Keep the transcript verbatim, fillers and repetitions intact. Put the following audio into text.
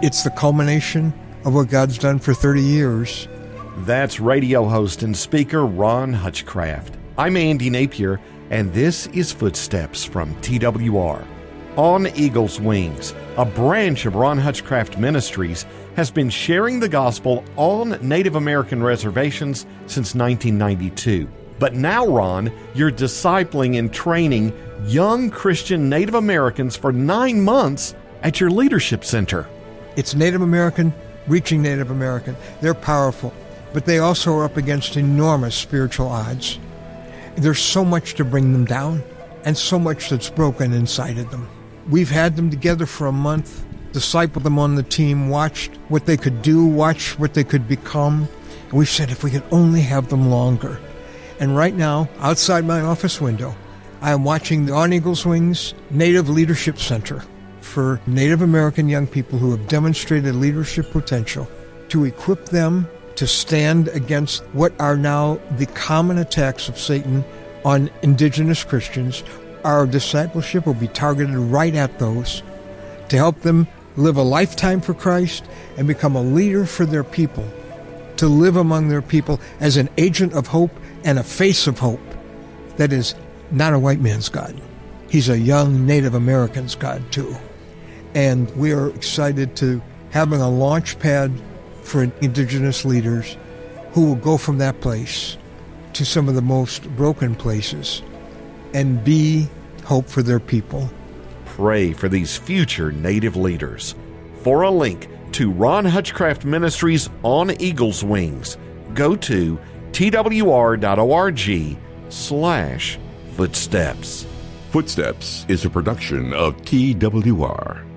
It's the culmination of what God's done for thirty years. That's radio host and speaker Ron Hutchcraft. I'm Andy Napier, and this is Footsteps from T W R. On Eagle's Wings, a branch of Ron Hutchcraft Ministries, has been sharing the gospel on Native American reservations since nineteen ninety-two. But now, Ron, you're discipling and training young Christian Native Americans for nine months at your leadership center. It's Native American, reaching Native American. They're powerful, but they also are up against enormous spiritual odds. There's so much to bring them down, and so much that's broken inside of them. We've had them together for a month, discipled them on the team, watched what they could do, watched what they could become. And we've said if we could only have them longer. And right now, outside my office window, I am watching the On Eagle's Wings Native Leadership Center for Native American young people who have demonstrated leadership potential, to equip them to stand against what are now the common attacks of Satan on indigenous Christians. Our discipleship will be targeted right at those, to help them live a lifetime for Christ and become a leader for their people, to live among their people as an agent of hope and a face of hope that is not a white man's God. He's a young Native American's God, too. And we are excited to having a launch pad for indigenous leaders who will go from that place to some of the most broken places and be hope for their people. Pray for these future Native leaders. For a link to Ron Hutchcraft Ministries On Eagle's Wings, go to twr.org slash footsteps. Footsteps is a production of T W R.